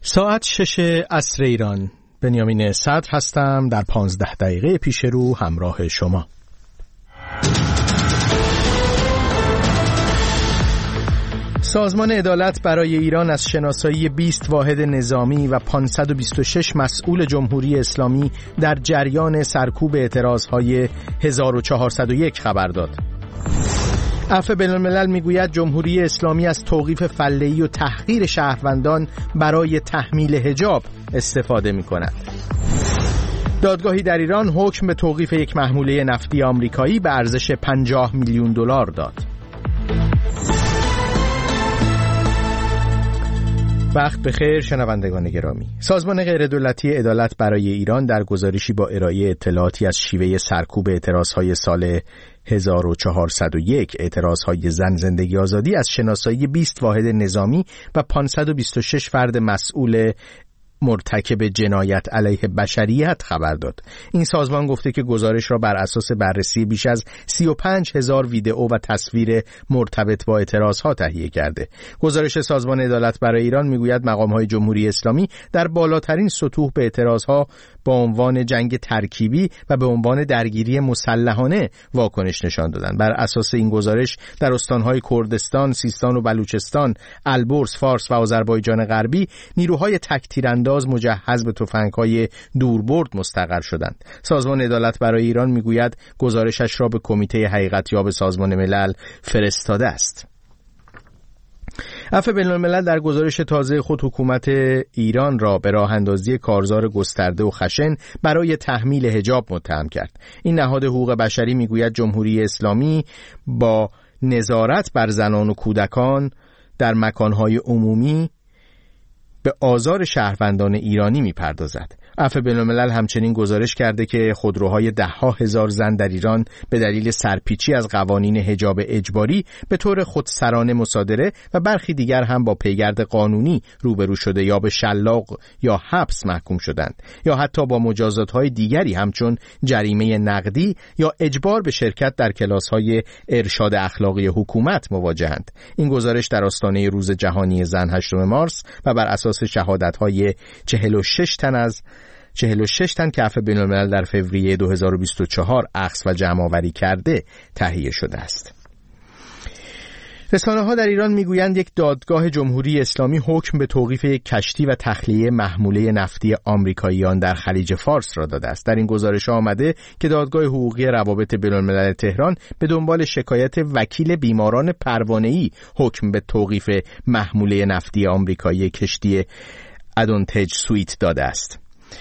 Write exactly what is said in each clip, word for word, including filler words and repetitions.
ساعت شش عصر ایران. بنیامین صدر هستم در پانزده دقیقه پیش رو همراه شما. سازمان عدالت برای ایران از شناسایی بیست واحد نظامی و پانصد و بیست و شش مسئول جمهوری اسلامی در جریان سرکوب اعتراضهای هزار و چهارصد و یک خبر داد. عفو بین‌الملل میگوید جمهوری اسلامی از توقیف فله‌ای و تحقیر شهروندان برای تحمیل حجاب استفاده می‌کند. دادگاهی در ایران حکم به توقیف یک محموله نفتی آمریکایی به ارزش پنجاه میلیون دلار داد. وقت بخیر شنوندگان گرامی. سازمان غیردولتی عدالت برای ایران در گزارشی با ارائه اطلاعاتی از شیوه سرکوب اعتراضهای سال هزار و چهارصد و یک، اعتراضهای زن، زندگی، آزادی، از شناسایی بیست واحد نظامی و پانصد و بیست و شش فرد مسئول مرتکب جنایت علیه بشریت خبر داد. این سازمان گفته که گزارش را بر اساس بررسی بیش از سی و پنج هزار ویدئو و تصویر مرتبط با اعتراضها تهیه کرده. گزارش سازمان عدالت برای ایران میگوید مقام‌های جمهوری اسلامی در بالاترین سطوح به اعتراضها با عنوان جنگ ترکیبی و به عنوان درگیری مسلحانه واکنش نشان دادند. بر اساس این گزارش در استان‌های کردستان، سیستان و بلوچستان، البرز، فارس و آذربایجان غربی نیروهای تک‌تیرانداز مجهز به تفنگ‌های دوربرد مستقر شدند. سازمان عدالت برای ایران میگوید گزارشش را به کمیته حقیقت‌یاب سازمان ملل فرستاده است. عفو بین‌الملل در گزارش تازه خود حکومت ایران را به راه اندازی کارزار گسترده و خشن برای تحمیل حجاب متهم کرد. این نهاد حقوق بشری میگوید جمهوری اسلامی با نظارت بر زنان و کودکان در مکانهای عمومی به آزار شهروندان ایرانی میپردازد. عفو بین‌الملل همچنین گزارش کرده که خودروهای ده ها هزار زن در ایران به دلیل سرپیچی از قوانین حجاب اجباری به طور خودسرانه مصادره و برخی دیگر هم با پیگرد قانونی روبرو شده یا به شلاق یا حبس محکوم شدند یا حتی با مجازات‌های دیگری همچون جریمه نقدی یا اجبار به شرکت در کلاس‌های ارشاد اخلاقی حکومت مواجهند. این گزارش در آستانه روز جهانی زن هشتم مارس و بر اساس شهادت‌های چهل و شش تن از چهل و شش تن که عفو بین‌الملل در فوریه دو هزار و بیست و چهار اخذ و جمع‌آوری کرده تهیه شده است. رسانه‌ها در ایران میگویند یک دادگاه جمهوری اسلامی حکم به توقیف یک کشتی و تخلیه محموله نفتی آمریکاییان در خلیج فارس را داده است. در این گزارش آمده که دادگاه حقوقی روابط بین‌الملل تهران به دنبال شکایت وکیل بیماران پروانه‌ای حکم به توقیف محموله نفتی آمریکایی کشتی ادونتج سویت داده است.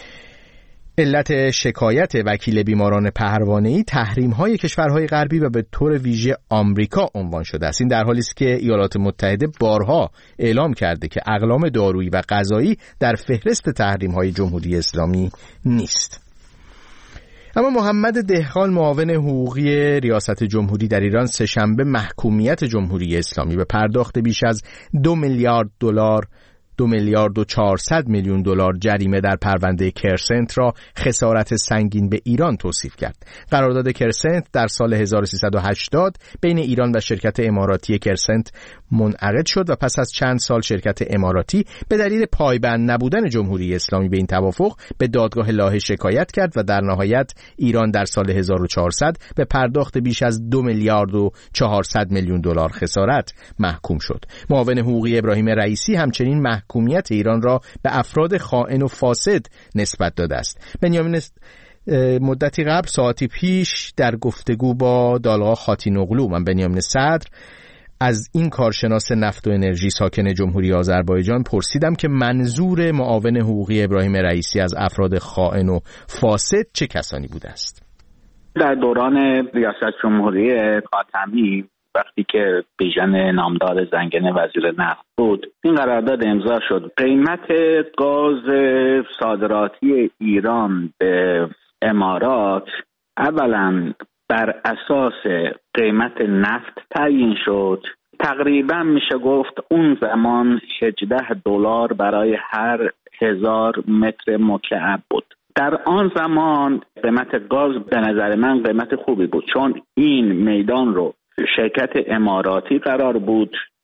علت شکایت وکیل بیماران پروانه‌ای تحریم‌های کشورهای غربی و به طور ویژه آمریکا عنوان شده است. این در حالی است که ایالات متحده بارها اعلام کرده که اقلام دارویی و غذایی در فهرست تحریم‌های جمهوری اسلامی نیست. اما محمد دهقان، معاون حقوقی ریاست جمهوری در ایران، سه‌شنبه محکومیت جمهوری اسلامی به پرداخت بیش از دو میلیارد دلار دو میلیارد و چهارصد میلیون دلار جریمه در پرونده کرسنت را خسارت سنگین به ایران توصیف کرد. قرارداد کرسنت در سال هزار و سیصد و هشتاد بین ایران و شرکت اماراتی کرسنت منعقد شد و پس از چند سال شرکت اماراتی به دلیل پایبند نبودن جمهوری اسلامی به این توافق به دادگاه لاهه شکایت کرد و در نهایت ایران در سال هزار و چهارصد به پرداخت بیش از دو میلیارد و چهارصد میلیون دلار خسارت محکوم شد. معاون حقوقی ابراهیم رئیسی همچنین محکومیت ایران را به افراد خائن و فاسد نسبت داده است. بنیامین مدتی قبل، ساعتی پیش، در گفتگو با دالغا خاتینوغلو، من بنیامین صدر، از این کارشناس نفت و انرژی ساکن جمهوری آذربایجان پرسیدم که منظور معاون حقوقی ابراهیم رئیسی از افراد خائن و فاسد چه کسانی بوده است؟ در دوران ریاست جمهوری خاتمی، وقتی که بیژن نامدار زنگنه وزیر نفت بود، این قرارداد امضا شد. قیمت گاز صادراتی ایران به امارات اولا بر اساس قیمت نفت تعیین شد. تقریبا میشه گفت اون زمان هجده دلار برای هر هزار متر مکعب بود. در آن زمان قیمت گاز به نظر من قیمت خوبی بود، چون این میدان رو شرکت اماراتی قرار بود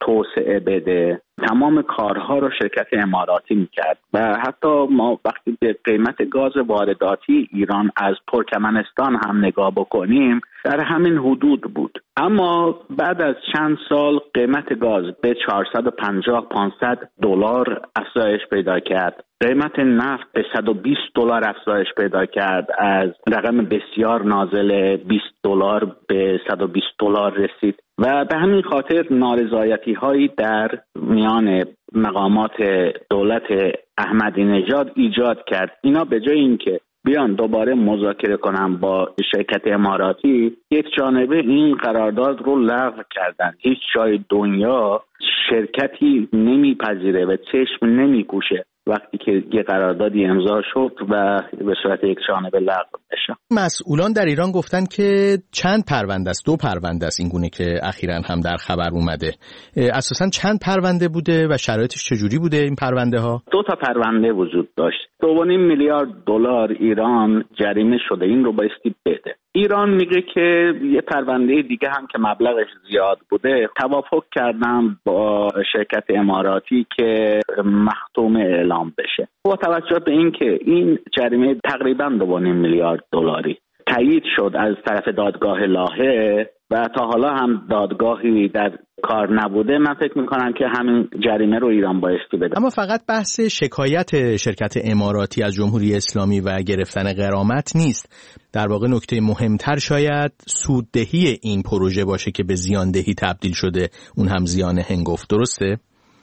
توسعه بده، تمام کارها رو شرکت اماراتی میکرد و حتی ما وقتی به قیمت گاز وارداتی ایران از ترکمنستان هم نگاه بکنیم در همین حدود بود. اما بعد از چند سال قیمت گاز به چهارصد و پنجاه پانصد دلار افزایش پیدا کرد، قیمت نفت به صد و بیست دلار افزایش پیدا کرد، از رقم بسیار نازل بیست دلار به صد و بیست دلار رسید و به همین خاطر نارضایتی هایی در میان مقامات دولت احمدی نژاد ایجاد کرد. اینا به جای اینکه بیان دوباره مذاکره کنن با شرکت اماراتی، یک جانبه این قرارداد رو لغو کردن. هیچ جای دنیا شرکتی نمیپذیره و چشم نمیکوشه وقتی که یه قراردادی امضا شد و به صورت یک جانبه لغو بشه. مسئولان در ایران گفتن که چند پرونده است، دو پرونده است این گونه که اخیراً هم در خبر اومده. اساساً چند پرونده بوده و شرایطش چجوری بوده این پرونده ها؟ دو تا پرونده وجود داشت. دو و نیم میلیارد دلار ایران جریمه شده، این رو بایستی بده. ایران میگه که یه پرونده دیگه هم که مبلغش زیاد بوده توافق کردن با شرکت اماراتی که مختوم اعلام بشه. با توجه به این که این جریمه تقریباً دو و نیم میلیارد دلاری تایید شد از طرف دادگاه لاهه و تا حالا هم دادگاهی در کار نبوده، من فکر میکنم که همین جریمه رو ایران بایستی بده. اما فقط بحث شکایت شرکت اماراتی از جمهوری اسلامی و گرفتن غرامت نیست. در واقع نکته مهمتر شاید سوددهی این پروژه باشه که به زیاندهی تبدیل شده، اون هم زیان هنگفت. درسته؟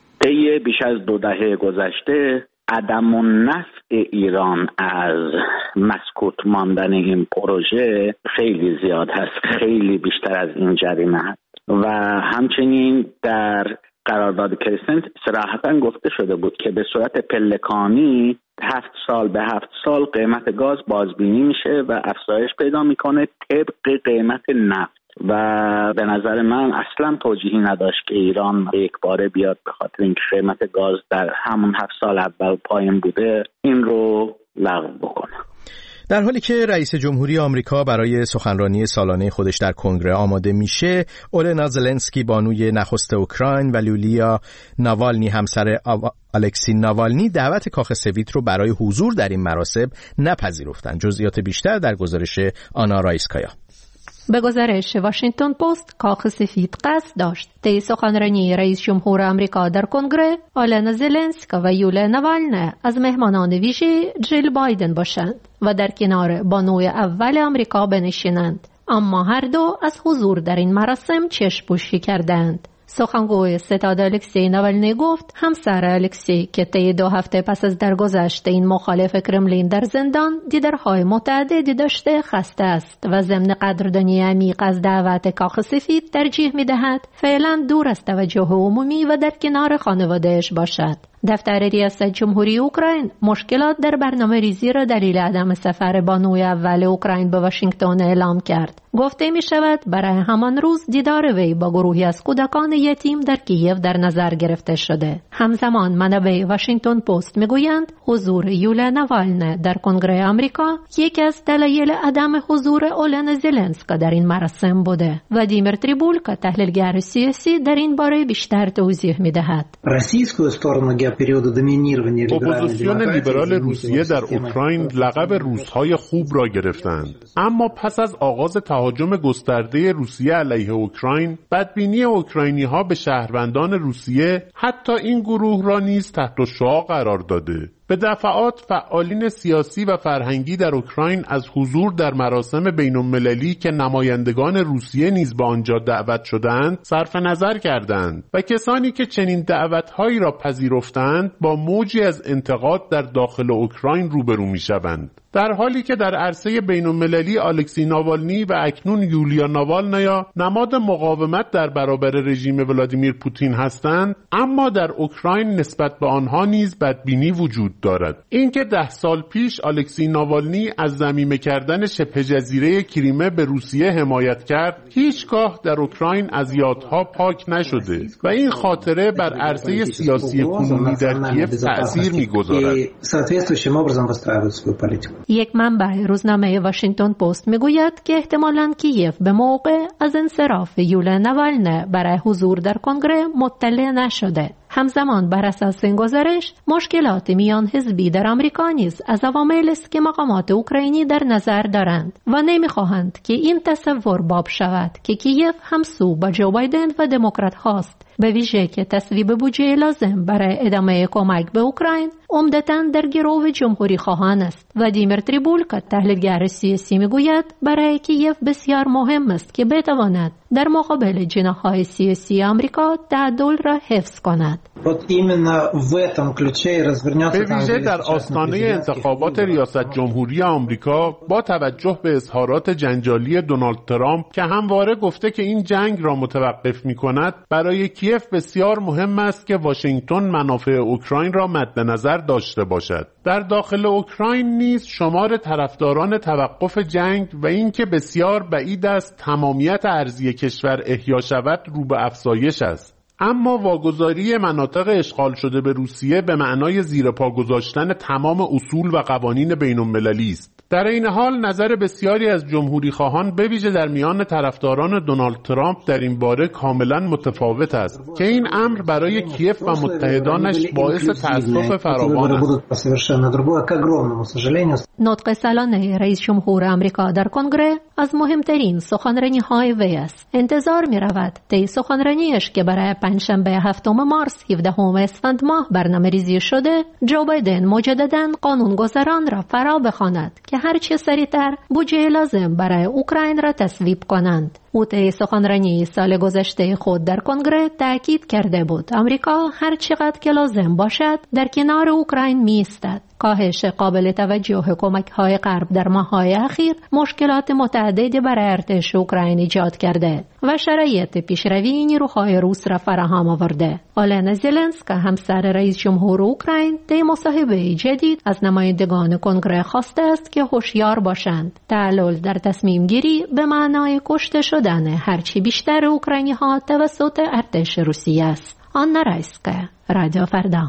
طی بیش از دو دهه گذشته عدم النفع ایران از مسکوت ماندن این پروژه خیلی زیاد هست، خیلی بیشتر از این جریمه هست و همچنین در قرارداد کرسنت صراحتاً گفته شده بود که به صورت پلکانی هفت سال به هفت سال قیمت گاز بازبینی میشه و افزایش پیدا میکنه طبق قیمت نفت و به نظر من اصلا توجیهی نداشت که ایران یک باره بیاد به خاطر اینکه قیمت گاز در همون هفت سال اول پایین بوده این رو لغو بکنه. در حالی که رئیس جمهوری آمریکا برای سخنرانی سالانه خودش در کنگره آماده میشه، اولنا زلنسکی بانوی نخست اوکراین و یولیا ناوالنی همسر الکسی ناوالنی دعوت کاخ سفید رو برای حضور در این مراسم نپذیرفتند. جزئیات بیشتر در گزارش آنا رایسکایا. به گزارش واشنگتن پست، کاخ سفید قصد داشت طی سخنرانی رئیس جمهور آمریکا در کنگره اولنا زلنسکی و یولیا ناوالنی از مهمانان ویژه جیل بایدن باشند و در کنار بانوی اول آمریکا بنشینند، اما هر دو از حضور در این مراسم چشم‌پوشی کردند. سخنگوی ستاد الکسی ناوالنی گفت همسر الکسی که طی دو هفته پس از درگذشت این مخالف کرملین در زندان دیدارهای متعددی داشته خسته است و ضمن قدردانی عمیق از دعوت کاخ سفید ترجیح می‌دهد فعلا دور از توجه عمومی و در کنار خانواده‌اش باشد. دفتر ریاست جمهوری اوکراین مشکلات در برنامه ریزی را دلیل عدم سفر بانوی اول اوکراین به واشنگتن اعلام کرد. گفته می شود برای همان روز دیدار وی با گروهی از کودکان یتیم در کیف در نظر گرفته شده. همزمان منابع واشنگتن پست می گویند حضور یولیا ناوالنی در کنگره آمریکا یکی از دلایل عدم حضور اولنا زلنسکی در این مراسم بوده. ولادیمیر تریبولکا تحلیلگر سیاسی در این باره بیشتر توضیح می دهد. اپوزیسیون لیبرال روسیه در اوکراین لقب روس‌های خوب را گرفتند، اما پس از آغاز تهاجم گسترده روسیه علیه اوکراین، بدبینی اوکراینی‌ها به شهروندان روسیه حتی این گروه را نیز تحت شعاع قرار داده. به دفعات فعالین سیاسی و فرهنگی در اوکراین از حضور در مراسم بین‌المللی که نمایندگان روسیه نیز به آنجا دعوت شدند صرف نظر کردند و کسانی که چنین دعوت‌هایی را پذیرفتند با موجی از انتقاد در داخل اوکراین روبرو می‌شوند. در حالی که در عرصه بین‌المللی الکسی ناوالنی و اکنون یولیا ناوالنیا نماد مقاومت در برابر رژیم ولادیمیر پوتین هستند، اما در اوکراین نسبت به آنها نیز بدبینی وجود دارد. اینکه ده سال پیش الکسی ناوالنی از ضمیمه کردن شبه جزیره کریمه به روسیه حمایت کرد، هیچگاه در اوکراین از یادها پاک نشده و این خاطره بر عرصه سیاسی کنونی در کیف تأثیر می‌گذارد. یک منبع روزنامه واشنگتن پست میگوید که احتمالاً کیف به موقع از انصراف یولیا ناوالنی برای حضور در کنگره مطلع نشده. همزمان بر اساس این گزارش مشکلات میان حزبی در آمریکا نیز از عواملی است که مقامات اوکراینی در نظر دارند و نمیخواهند که این تصور باب شود که کیف همسو با جو بایدن و دموکرات هاست، به ویژه که تصویب بودجه لازم برای ادامه کمک به اوکراین عمدتاً در گرو جمهوری خواهان است. ولادیمیر تریبولکا تحلیلگر سیاسی میگوید برای کیف بسیار مهم است که بتواند در مقابل جناح‌های سیاسی آمریکا تعادل را حفظ کند. به ویژه در آستانه انتخابات ریاست جمهوری آمریکا با توجه به اظهارات جنجالی دونالد ترامپ که همواره گفته که این جنگ را متوقف می‌کند، برای کیف بسیار مهم است که واشنگتن منافع اوکراین را مد نظر داشته باشد. در داخل اوکراین نیز شمار طرفداران توقف جنگ و اینکه بسیار بعید است تمامیت ارضی کشور احیا شود رو به افزایش است. اما واگذاری مناطق اشغال شده به روسیه به معنای زیر پا گذاشتن تمام اصول و قوانین بین‌المللی است. در این حال نظر بسیاری از جمهوری خواهان به ویژه در میان طرفداران دونالد ترامپ در این باره کاملا متفاوت است که این امر برای کیف و متحدانش باعث تأسف فراوان است. نطق سالانه رئیس جمهور آمریکا در کنگره از مهمترین سخنرانی‌های وی است. انتظار می‌رود طی سخنرانیش که برای پنجشنبه هفتم مارس هفدهم اسفند ماه برنامه‌ریزی شده، جو بایدن مجدداً قانونگذاران را فرا بخواند که هرچه سریعتر بودجه لازم برای اوکراین را تصویب کنند. او طی سخنرانی سال گذشته خود در کنگره تاکید کرده بود آمریکا هر چقدر که لازم باشد در کنار اوکراین می‌ایستد. کاهش قابل توجه کمک‌های غرب در ماه‌های اخیر مشکلات متعددی برای ارتش اوکراین ایجاد کرده و شرایط پیشروی نیروهای روس را فراهم آورده. آلنا زلنسکی همسر رئیس جمهور اوکراین طی مصاحبه جدید از نمایندگان کنگره خواسته است که هوشیار باشند. تعلل در تصمیم گیری به معنای کشته شدن هرچی بیشتر اوکراینی‌ها توسط ارتش روسیه است. آنا رایسکا، رادیو فردا.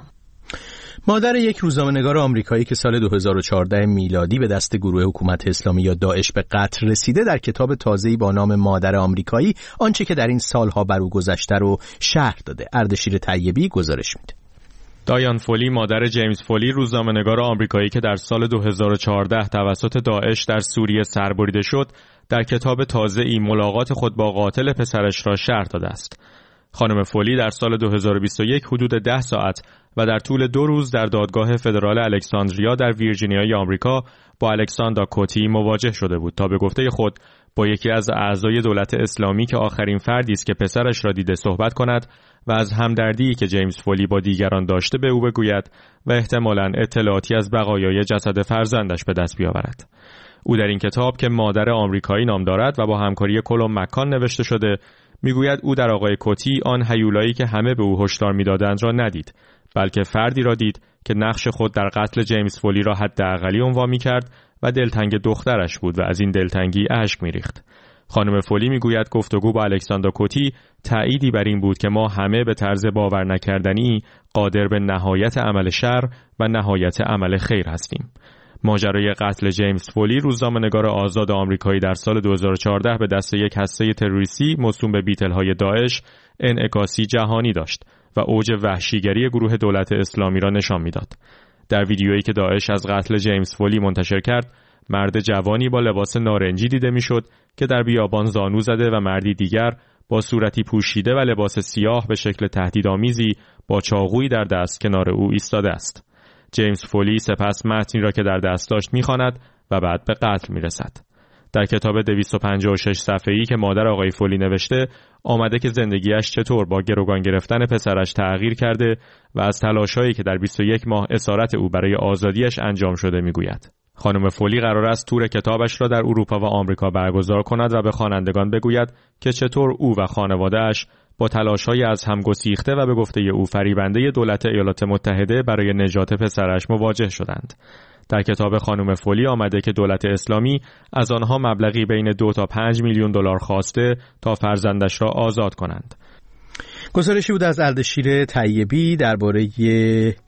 مادر یک روزنامه‌نگار آمریکایی که سال دو هزار و چهارده میلادی به دست گروه حکومت اسلامی یا داعش به قتل رسیده، در کتاب تازه‌ای با نام مادر آمریکایی آنچه که در این سالها بر او گذشته رو شرح داده. اردشیر طیبی گزارش میده. دایان فولی، مادر جیمز فولی، روزنامه‌نگار آمریکایی که در سال دو هزار و چهارده توسط داعش در سوریه سربریده شد، در کتاب تازه‌ای ملاقات خود با قاتل پسرش را شرح داده است. خانم فولی در سال دو هزار و بیست و یک حدود ده ساعت و در طول دو روز در دادگاه فدرال الکساندریا در ویرجینیای آمریکا با الکساندرا کوتی مواجه شده بود تا به گفته خود با یکی از اعضای دولت اسلامی که آخرین فردی است که پسرش را دیده صحبت کند و از همدردی که جیمز فولی با دیگران داشته به او بگوید و احتمالاً اطلاعاتی از بقایای جسد فرزندش به دست بیاورد. او در این کتاب که مادر آمریکایی نام دارد و با همکاری کلوم مکان نوشته شده، میگوید او در آقای کوتی آن هیولایی که همه به او هشدار میدادند را ندید، بلکه فردی را دید که نقش خود در قتل جیمز فولی را حداقلی عنوان می‌کرد و دلتنگ دخترش بود و از این دلتنگی اشک می‌ریخت. خانم فولی میگوید گفتگو با الکساندرا کوتی تأییدی بر این بود که ما همه به طرز باور نکردنی قادر به نهایت عمل شر و نهایت عمل خیر هستیم. ماجرای قتل جیمز فولی، روزنامه‌نگار آزاد آمریکایی، در سال دو هزار و چهارده به دست یک هسته تروریستی موسوم به بیتل‌های داعش انعکاسی جهانی داشت و اوج وحشیگری گروه دولت اسلامی را نشان می‌داد. در ویدیویی که داعش از قتل جیمز فولی منتشر کرد، مرد جوانی با لباس نارنجی دیده می‌شد که در بیابان زانو زده و مردی دیگر با صورتی پوشیده و لباس سیاه به شکل تهدیدآمیزی با چاقویی در دست کنار او ایستاده است. جیمز فولی سپس متنی را که در دست داشت می‌خواند و بعد به قتل می‌رسد. در کتاب دویست و پنجاه و شش صفحه‌ای که مادر آقای فولی نوشته، آمده که زندگیش چطور با گروگان گرفتن پسرش تغییر کرده و از تلاش‌هایی که در بیست و یک ماه اسارت او برای آزادیش انجام شده می‌گوید. خانم فولی قرار است تور کتابش را در اروپا و آمریکا برگزار کند و به خوانندگان بگوید که چطور او و خانواده‌اش با تلاش‌های از هم گسیخته و به گفته او فریبنده دولت ایالات متحده برای نجات پسرش مواجه شدند. در کتاب خانم فولی آمده که دولت اسلامی از آنها مبلغی بین دو تا پنج میلیون دلار خواسته تا فرزندش را آزاد کنند. گزارشی بود از اردشیر طیبی درباره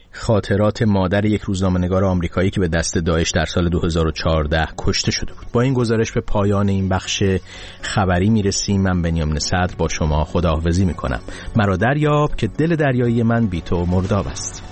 خاطرات مادر یک روزنامه‌نگار آمریکایی که به دست داعش در سال دو هزار و چهارده کشته شده بود. با این گزارش به پایان این بخش خبری میرسیم. من بنیامین صدر با شما خداحافظی میکنم. مرا دریاب که دل دریایی من بی تو مرداب است.